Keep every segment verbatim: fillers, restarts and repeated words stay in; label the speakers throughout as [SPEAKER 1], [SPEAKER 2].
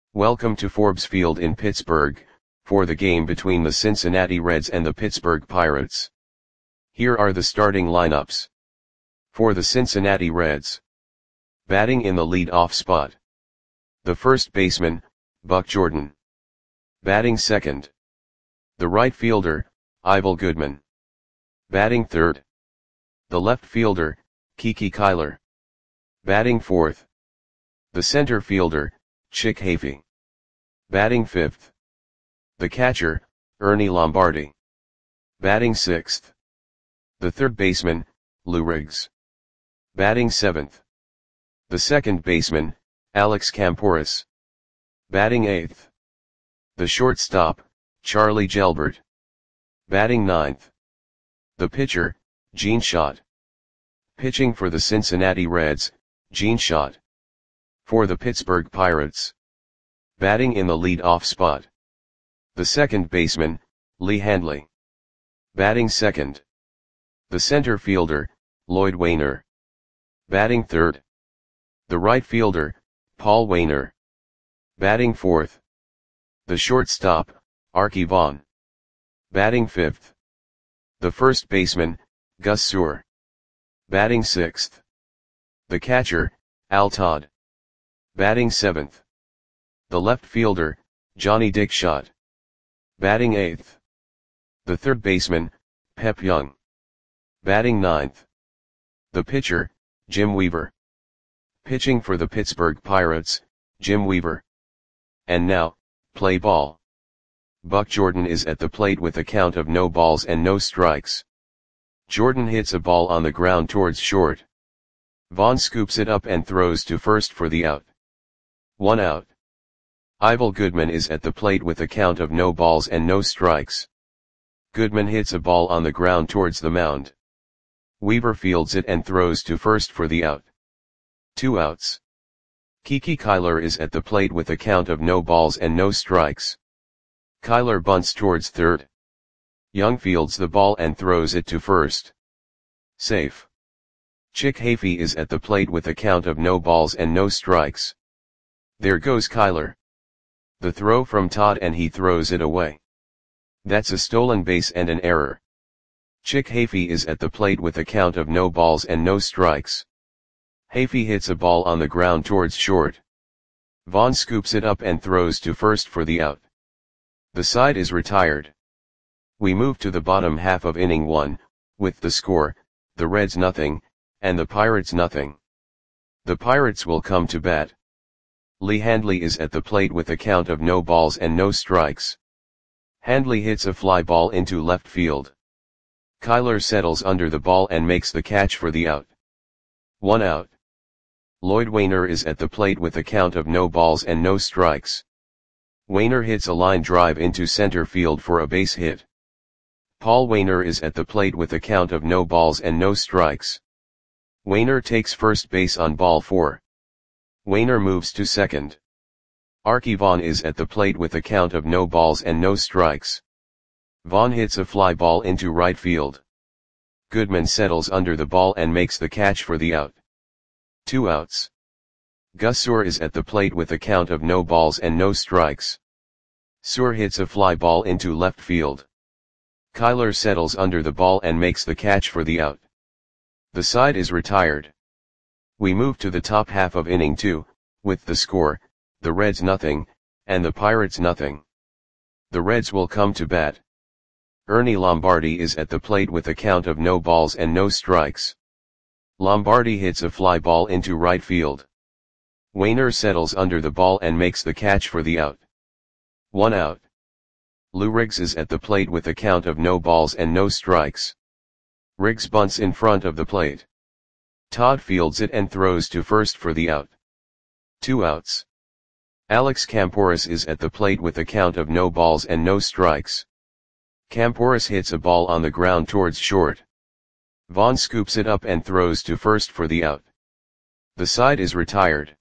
[SPEAKER 1] Welcome to Forbes Field in Pittsburgh, for the game between the Cincinnati Reds and the Pittsburgh Pirates. Here are the starting lineups. For the Cincinnati Reds. Batting in the lead-off spot. The first baseman, Buck Jordan. Batting second. The right fielder, Ivel Goodman. Batting third. The left fielder, Kiki Kyler. Batting fourth. The center fielder, Chick Hafey. Batting fifth. The catcher, Ernie Lombardi. Batting sixth. The third baseman, Lou Riggs. Batting seventh. The second baseman, Alex Kamporus. Batting eighth. The shortstop, Charlie Gelbert. Batting ninth. The pitcher, Gene Schott. Pitching for the Cincinnati Reds, Gene Schott. For the Pittsburgh Pirates. Batting in the lead-off spot. The second baseman, Lee Handley. Batting second. The center fielder, Lloyd Wainer. Batting third. The right fielder, Paul Wainer. Batting fourth. The shortstop, Arky Vaughan. Batting fifth. The first baseman, Gus Sewell. Batting sixth. The catcher, Al Todd. Batting seventh. The left fielder, Johnny Dickshot. Batting eighth. The third baseman, Pep Young. Batting ninth. The pitcher, Jim Weaver. Pitching for the Pittsburgh Pirates, Jim Weaver. And now, play ball. Buck Jordan is at the plate with a count of no balls and no strikes. Jordan hits a ball on the ground towards short. Vaughn scoops it up and throws to first for the out. One out. Ivel Goodman is at the plate with a count of no balls and no strikes. Goodman hits a ball on the ground towards the mound. Weaver fields it and throws to first for the out. Two outs. Kiki Kyler is at the plate with a count of no balls and no strikes. Kyler bunts towards third. Young fields the ball and throws it to first. Safe. Chick Hafey is at the plate with a count of no balls and no strikes. There goes Kyler. The throw from Todd and he throws it away. That's a stolen base and an error. Chick Hafey is at the plate with a count of no balls and no strikes. Hafey hits a ball on the ground towards short. Vaughn scoops it up and throws to first for the out. The side is retired. We move to the bottom half of inning one, with the score, the Reds nothing, and the Pirates nothing. The Pirates will come to bat. Lee Handley is at the plate with a count of no balls and no strikes. Handley hits a fly ball into left field. Kyler settles under the ball and makes the catch for the out. One out. Lloyd Wainer is at the plate with a count of no balls and no strikes. Wainer hits a line drive into center field for a base hit. Paul Wainer is at the plate with a count of no balls and no strikes. Wainer takes first base on ball four. Wainer moves to second. Arky Vaughan is at the plate with a count of no balls and no strikes. Vaughan hits a fly ball into right field. Goodman settles under the ball and makes the catch for the out. Two outs. Gus Sewell is at the plate with a count of no balls and no strikes. Sewell hits a fly ball into left field. Kyler settles under the ball and makes the catch for the out. The side is retired. We move to the top half of inning two, with the score, the Reds nothing, and the Pirates nothing. The Reds will come to bat. Ernie Lombardi is at the plate with a count of no balls and no strikes. Lombardi hits a fly ball into right field. Wainer settles under the ball and makes the catch for the out. One out. Lou Riggs is at the plate with a count of no balls and no strikes. Riggs bunts in front of the plate. Todd fields it and throws to first for the out. Two outs. Alex Kamporus is at the plate with a count of no balls and no strikes. Kamporus hits a ball on the ground towards short. Vaughn scoops it up and throws to first for the out. The side is retired.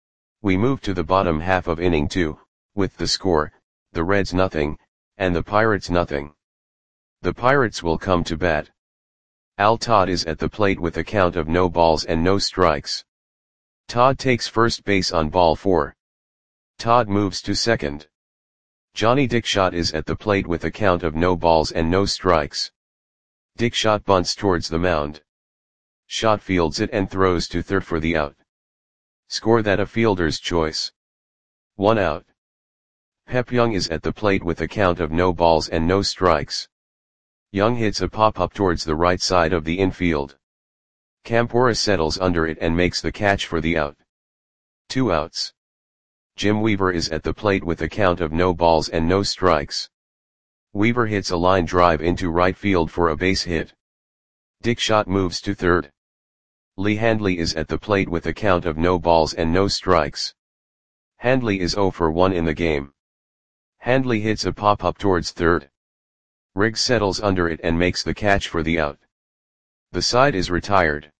[SPEAKER 1] We move to the bottom half of inning two, with the score, the Reds nothing, and the Pirates nothing. The Pirates will come to bat. Al Todd is at the plate with a count of no balls and no strikes. Todd takes first base on ball four. Todd moves to second. Johnny Dickshot is at the plate with a count of no balls and no strikes. Dickshot bunts towards the mound. Shot fields it and throws to third for the out. Score that a fielder's choice. One out. Pep Young is at the plate with a count of no balls and no strikes. Young hits a pop-up towards the right side of the infield. Campora settles under it and makes the catch for the out. Two outs. Jim Weaver is at the plate with a count of no balls and no strikes. Weaver hits a line drive into right field for a base hit. Dickshot moves to third. Lee Handley is at the plate with a count of no balls and no strikes. Handley is oh for one in the game. Handley hits a pop-up towards third. Riggs settles under it and makes the catch for the out. The side is retired.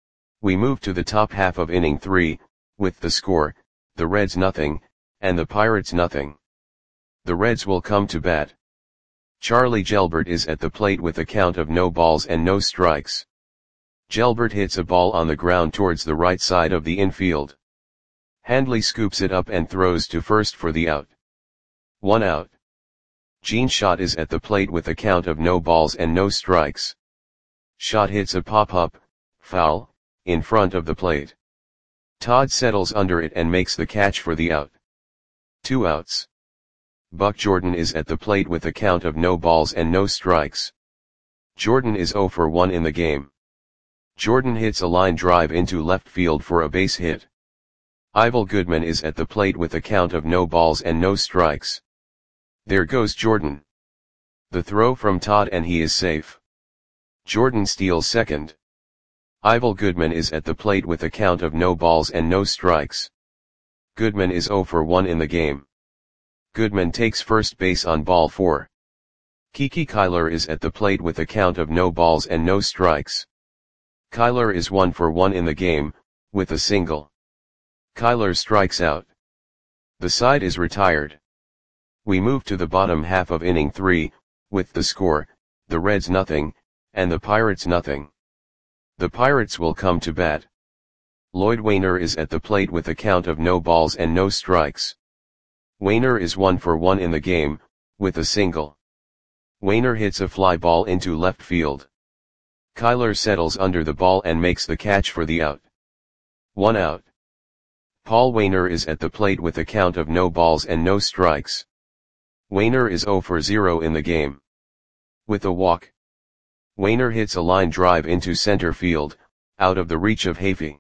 [SPEAKER 1] We move to the top half of inning three, with the score, the Reds nothing, and the Pirates nothing. The Reds will come to bat. Charlie Gelbert is at the plate with a count of no balls and no strikes. Gelbert hits a ball on the ground towards the right side of the infield. Handley scoops it up and throws to first for the out. One out. Gene Schott is at the plate with a count of no balls and no strikes. Schott hits a pop-up, foul, in front of the plate. Todd settles under it and makes the catch for the out. Two outs. Buck Jordan is at the plate with a count of no balls and no strikes. Jordan is oh for one in the game. Jordan hits a line drive into left field for a base hit. Ivel Goodman is at the plate with a count of no balls and no strikes. There goes Jordan. The throw from Todd and he is safe. Jordan steals second. Ivel Goodman is at the plate with a count of no balls and no strikes. Goodman is oh for one in the game. Goodman takes first base on ball four. Kiki Kyler is at the plate with a count of no balls and no strikes. Kyler is one for one in the game, with a single. Kyler strikes out. The side is retired. We move to the bottom half of inning three, with the score, the Reds nothing, and the Pirates nothing. The Pirates will come to bat. Lloyd Wainer is at the plate with a count of no balls and no strikes. Wainer is one for one in the game, with a single. Wainer hits a fly ball into left field. Kyler settles under the ball and makes the catch for the out. One out. Paul Wainer is at the plate with a count of no balls and no strikes. Wainer is oh for zero in the game. With a walk. Wainer hits a line drive into center field, out of the reach of Hafey.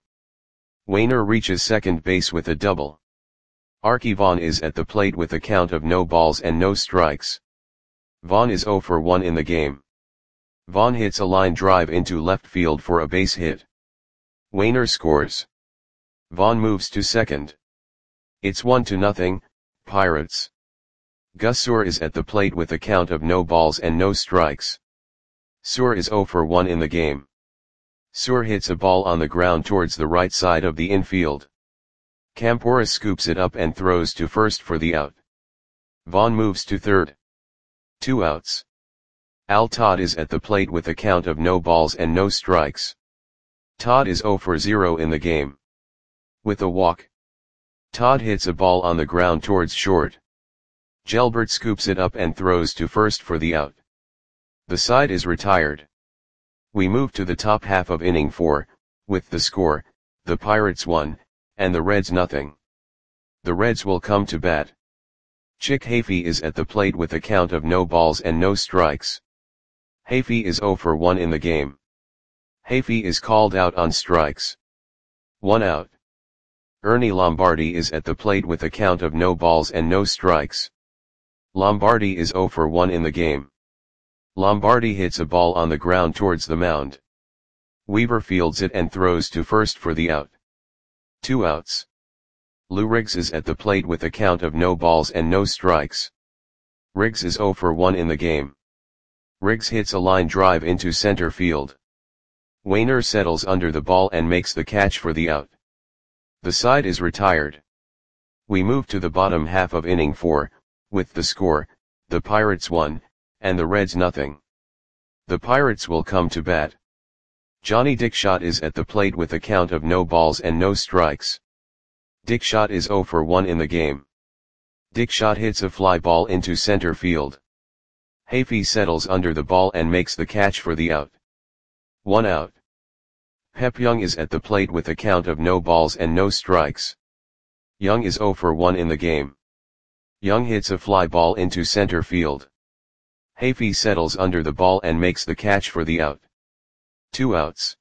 [SPEAKER 1] Wainer reaches second base with a double. Archie Vaughn is at the plate with a count of no balls and no strikes. Vaughn is oh for one in the game. Vaughn hits a line drive into left field for a base hit. Wainer scores. Vaughn moves to second. It's one to nothing, Pirates. Gus Suhr is at the plate with a count of no balls and no strikes. Suhr is oh for one in the game. Suhr hits a ball on the ground towards the right side of the infield. Campora scoops it up and throws to first for the out. Vaughn moves to third. Two outs. Al Todd is at the plate with a count of no balls and no strikes. Todd is oh for zero in the game. With a walk. Todd hits a ball on the ground towards short. Gelbert scoops it up and throws to first for the out. The side is retired. We move to the top half of inning four, with the score, the Pirates one, and the Reds nothing. The Reds will come to bat. Chick Hafey is at the plate with a count of no balls and no strikes. Hafey is oh for one in the game. Hafey is called out on strikes. One out. Ernie Lombardi is at the plate with a count of no balls and no strikes. Lombardi is oh for one in the game. Lombardi hits a ball on the ground towards the mound. Weaver fields it and throws to first for the out. Two outs. Lou Riggs is at the plate with a count of no balls and no strikes. Riggs is oh for one in the game. Riggs hits a line drive into center field. Wainer settles under the ball and makes the catch for the out. The side is retired. We move to the bottom half of inning four, with the score, the Pirates one, and the Reds nothing. The Pirates will come to bat. Johnny Dickshot is at the plate with a count of no balls and no strikes. Dickshot is oh for one in the game. Dick Shot hits a fly ball into center field. Hafey settles under the ball and makes the catch for the out. One out. Pep Young is at the plate with a count of no balls and no strikes. Young is zero for one in the game. Young hits a fly ball into center field. Hafey settles under the ball and makes the catch for the out. Two outs.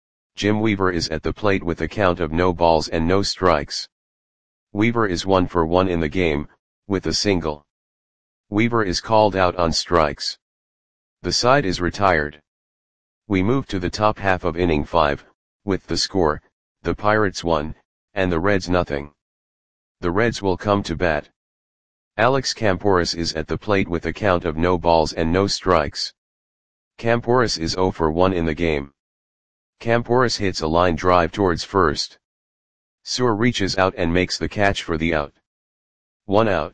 [SPEAKER 1] Jim Weaver is at the plate with a count of no balls and no strikes. Weaver is one for one in the game, with a single. Weaver is called out on strikes. The side is retired. We move to the top half of inning five, with the score, the Pirates one, and the Reds nothing. The Reds will come to bat. Alex Camporis is at the plate with a count of no balls and no strikes. Camporis is zero for one in the game. Camporis hits a line drive towards first. Suhr reaches out and makes the catch for the out. One out.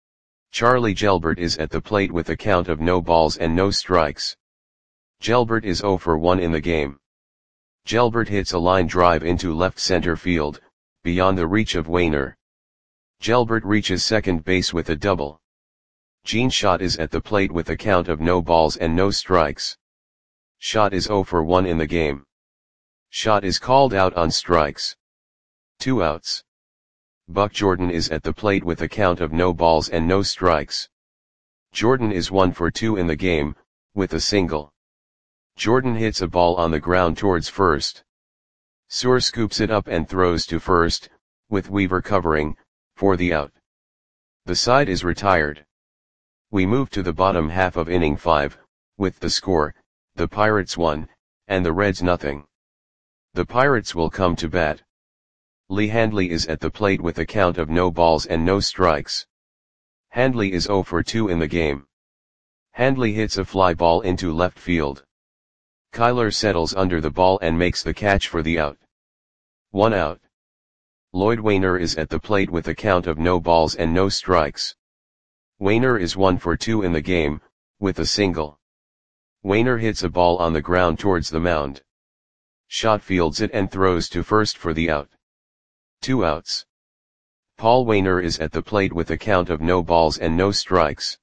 [SPEAKER 1] Charlie Gelbert is at the plate with a count of no balls and no strikes. Gelbert is zero for one in the game. Gelbert hits a line drive into left center field, beyond the reach of Wainer. Gelbert reaches second base with a double. Gene Shot is at the plate with a count of no balls and no strikes. Shot is zero for one in the game. Shot is called out on strikes. Two outs. Buck Jordan is at the plate with a count of no balls and no strikes. Jordan is one for two in the game, with a single. Jordan hits a ball on the ground towards first. Suhr scoops it up and throws to first, with Weaver covering, for the out. The side is retired. We move to the bottom half of inning five, with the score, the Pirates one, and the Reds nothing. The Pirates will come to bat. Lee Handley is at the plate with a count of no balls and no strikes. Handley is zero for two in the game. Handley hits a fly ball into left field. Kyler settles under the ball and makes the catch for the out. One out. Lloyd Wainer is at the plate with a count of no balls and no strikes. Wainer is one for two in the game, with a single. Wainer hits a ball on the ground towards the mound. Shot fields it and throws to first for the out. Two outs. Paul Wainer is at the plate with a count of no balls and no strikes.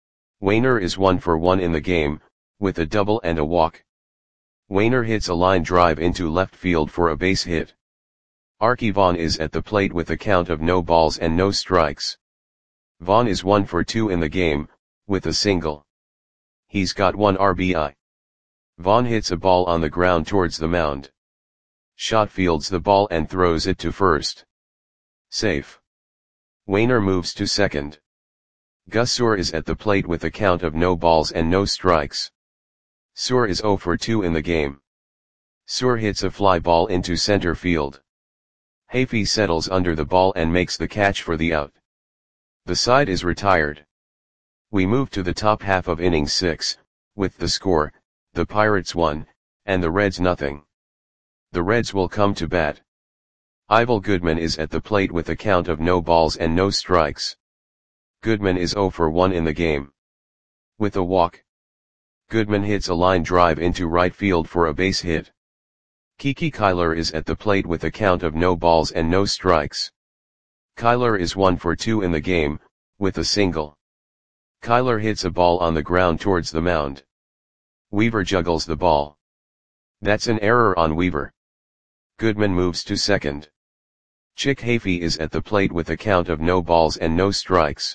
[SPEAKER 1] Wainer is one for one in the game, with a double and a walk. Wainer hits a line drive into left field for a base hit. Arky Vaughan is at the plate with a count of no balls and no strikes. Vaughan is one for two in the game, with a single. He's got one R B I. Vaughan hits a ball on the ground towards the mound. Shot fields the ball and throws it to first. Safe. Wainer moves to second. Gus Suhr is at the plate with a count of no balls and no strikes. Suhr is zero for two in the game. Suhr hits a fly ball into center field. Hafey settles under the ball and makes the catch for the out. The side is retired. We move to the top half of inning six, with the score, the Pirates one, and the Reds nothing. The Reds will come to bat. Ivel Goodman is at the plate with a count of no balls and no strikes. Goodman is zero for one in the game. With a walk. Goodman hits a line drive into right field for a base hit. Kiki Kyler is at the plate with a count of no balls and no strikes. Kyler is one for two in the game, with a single. Kyler hits a ball on the ground towards the mound. Weaver juggles the ball. That's an error on Weaver. Goodman moves to second. Chick Hafey is at the plate with a count of no balls and no strikes.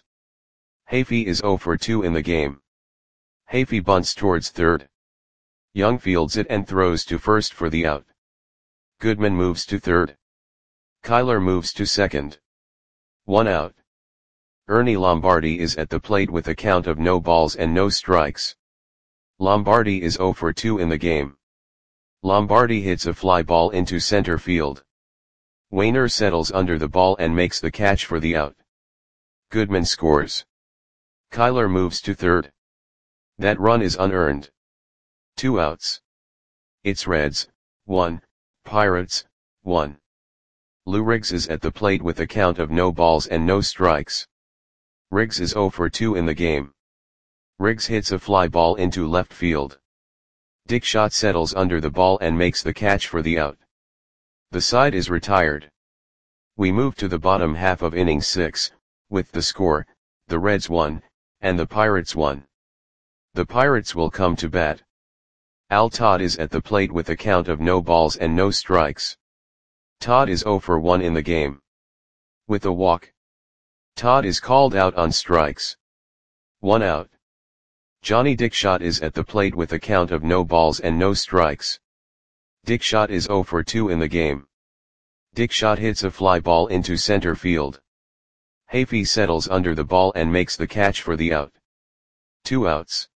[SPEAKER 1] Hafey is zero for two in the game. Hafey bunts towards third. Young fields it and throws to first for the out. Goodman moves to third. Kyler moves to second. One out. Ernie Lombardi is at the plate with a count of no balls and no strikes. Lombardi is zero for two in the game. Lombardi hits a fly ball into center field. Wainer settles under the ball and makes the catch for the out. Goodman scores. Kyler moves to third. That run is unearned. Two outs. It's Reds, one, Pirates, one. Lou Riggs is at the plate with a count of no balls and no strikes. Riggs is zero for two in the game. Riggs hits a fly ball into left field. Dick Shot settles under the ball and makes the catch for the out. The side is retired. We move to the bottom half of inning six, with the score, the Reds won, and the Pirates won. The Pirates will come to bat. Al Todd is at the plate with a count of no balls and no strikes. Todd is zero for one in the game. With a walk. Todd is called out on strikes. One out. Johnny Dickshot is at the plate with a count of no balls and no strikes. Dickshot is zero for two in the game. Dickshot hits a fly ball into center field. Hafey settles under the ball and makes the catch for the out. Two outs.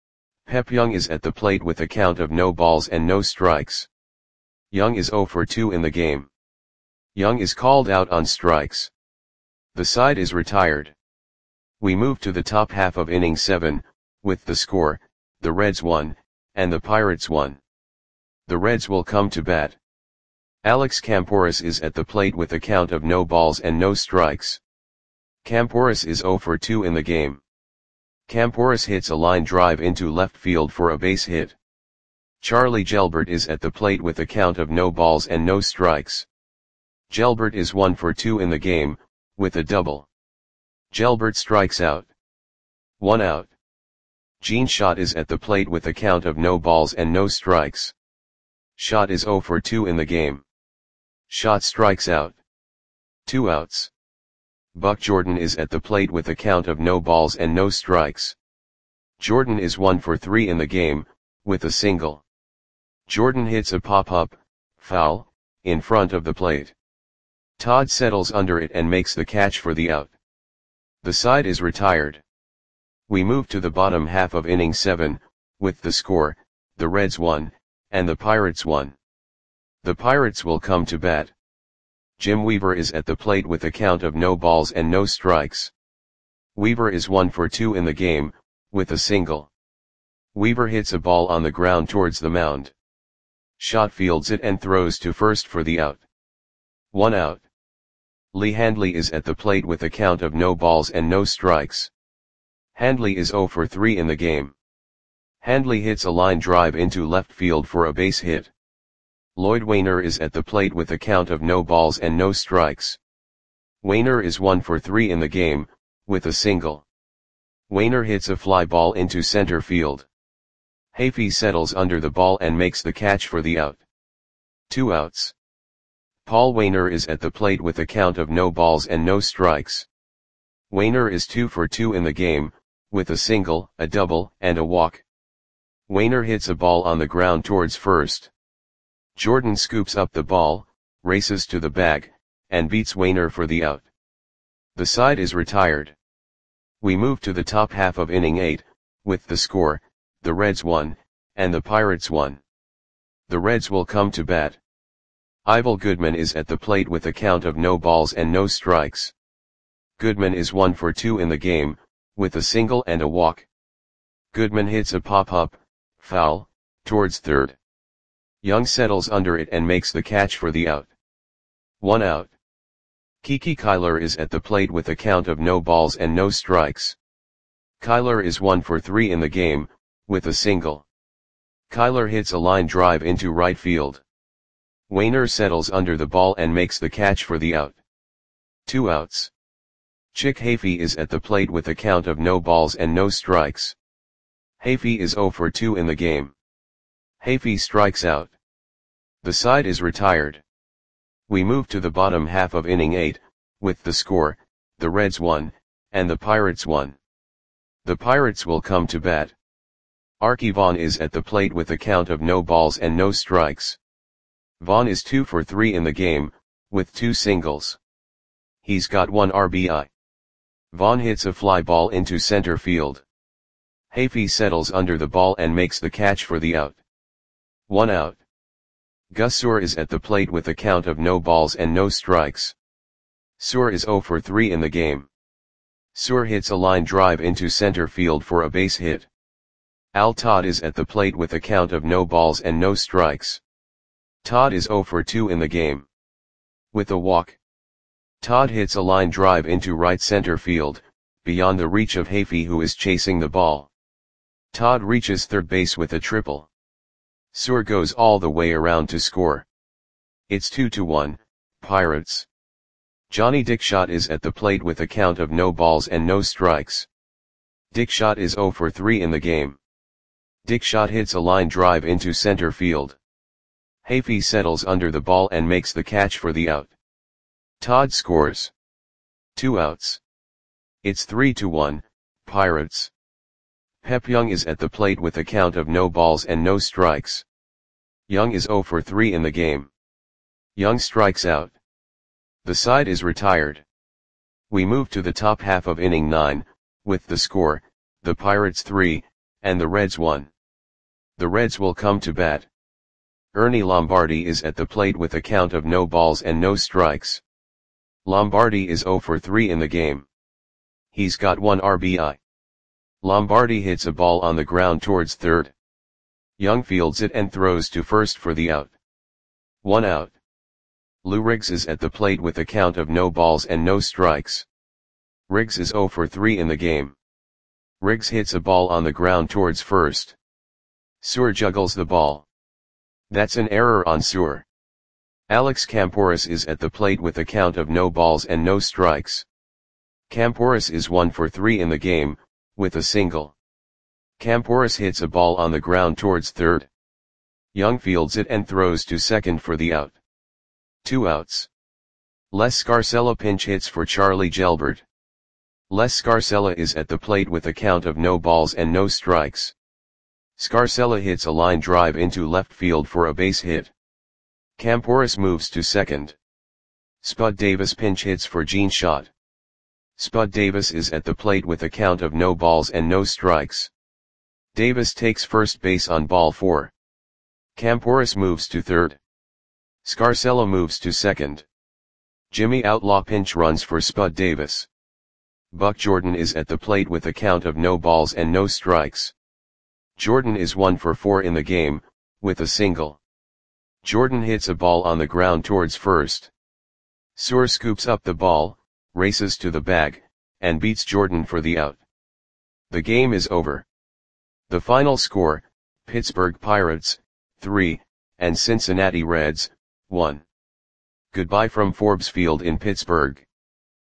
[SPEAKER 1] Pep Young is at the plate with a count of no balls and no strikes. Young is zero for two in the game. Young is called out on strikes. The side is retired. We move to the top half of inning seven, with the score, the Reds won, and the Pirates won. The Reds will come to bat. Alex Camporis is at the plate with a count of no balls and no strikes. Camporis is zero for two in the game. Camporis hits a line drive into left field for a base hit. Charlie Gelbert is at the plate with a count of no balls and no strikes. Gelbert is one for two in the game, with a double. Gelbert strikes out. One out. Gene Schott is at the plate with a count of no balls and no strikes. Schott is zero for two in the game. Schott strikes out. Two outs. Buck Jordan is at the plate with a count of no balls and no strikes. Jordan is one for three in the game, with a single. Jordan hits a pop-up, foul, in front of the plate. Todd settles under it and makes the catch for the out. The side is retired. We move to the bottom half of inning seven, with the score, the Reds won, and the Pirates won. The Pirates will come to bat. Jim Weaver is at the plate with a count of no balls and no strikes. Weaver is one for two in the game, with a single. Weaver hits a ball on the ground towards the mound. Schott fields it and throws to first for the out. One out. Lee Handley is at the plate with a count of no balls and no strikes. Handley is zero for three in the game. Handley hits a line drive into left field for a base hit. Lloyd Wainer is at the plate with a count of no balls and no strikes. Wainer is one for three in the game, with a single. Wainer hits a fly ball into center field. Hafey settles under the ball and makes the catch for the out. Two outs. Paul Wainer is at the plate with a count of no balls and no strikes. Wainer is two for two in the game, with a single, a double, and a walk. Wainer hits a ball on the ground towards first. Jordan scoops up the ball, races to the bag, and beats Wainer for the out. The side is retired. We move to the top half of inning eight, with the score, the Reds won, and the Pirates won. The Reds will come to bat. Ivel Goodman is at the plate with a count of no balls and no strikes. Goodman is one for two in the game, with a single and a walk. Goodman hits a pop-up, foul, towards third. Young settles under it and makes the catch for the out. One out. Kiki Kyler is at the plate with a count of no balls and no strikes. Kyler is one for three in the game, with a single. Kyler hits a line drive into right field. Wainer settles under the ball and makes the catch for the out. Two outs. Chick Hafey is at the plate with a count of no balls and no strikes. Hafey is zero for two in the game. Hafey strikes out. The side is retired. We move to the bottom half of inning eight, with the score, the Reds won, and the Pirates won. The Pirates will come to bat. Archie Vaughn is at the plate with a count of no balls and no strikes. Vaughn is two for three in the game, with two singles. He's got one R B I. Vaughn hits a fly ball into center field. Hafey settles under the ball and makes the catch for the out. One out. Gus Suhr is at the plate with a count of no balls and no strikes. Suhr is zero for three in the game. Suhr hits a line drive into center field for a base hit. Al Todd is at the plate with a count of no balls and no strikes. Todd is zero for two in the game. With a walk. Todd hits a line drive into right center field, beyond the reach of Hafey, who is chasing the ball. Todd reaches third base with a triple. Suhr goes all the way around to score. It's two to one, Pirates. Johnny Dickshot is at the plate with a count of no balls and no strikes. Dickshot is zero for three in the game. Dickshot hits a line drive into center field. Hafey settles under the ball and makes the catch for the out. Todd scores. Two outs. It's three to one, Pirates. Pep Young is at the plate with a count of no balls and no strikes. Young is zero for three in the game. Young strikes out. The side is retired. We move to the top half of inning nine, with the score, the Pirates three, and the Reds one. The Reds will come to bat. Ernie Lombardi is at the plate with a count of no balls and no strikes. Lombardi is zero for three in the game. He's got one R B I. Lombardi hits a ball on the ground towards third. Young fields it and throws to first for the out. One out. Lou Riggs is at the plate with a count of no balls and no strikes. Riggs is zero for three in the game. Riggs hits a ball on the ground towards first. Suhr juggles the ball. That's an error on Suhr. Alex Camporis is at the plate with a count of no balls and no strikes. Camporis is one for three in the game, with a single. Camporis hits a ball on the ground towards third. Young fields it and throws to second for the out. Two outs. Les Scarcella pinch hits for Charlie Gelbert. Les Scarcella is at the plate with a count of no balls and no strikes. Scarcella hits a line drive into left field for a base hit. Camporis moves to second. Spud Davis pinch hits for Gene Schott. Spud Davis is at the plate with a count of no balls and no strikes. Davis takes first base on ball four. Camporis moves to third. Scarcella moves to second. Jimmy Outlaw pinch runs for Spud Davis. Buck Jordan is at the plate with a count of no balls and no strikes. Jordan is one for four in the game, with a single. Jordan hits a ball on the ground towards first. Suhr scoops up the ball, races to the bag, and beats Jordan for the out. The game is over. The final score, Pittsburgh Pirates, three, and Cincinnati Reds, one. Goodbye from Forbes Field in Pittsburgh.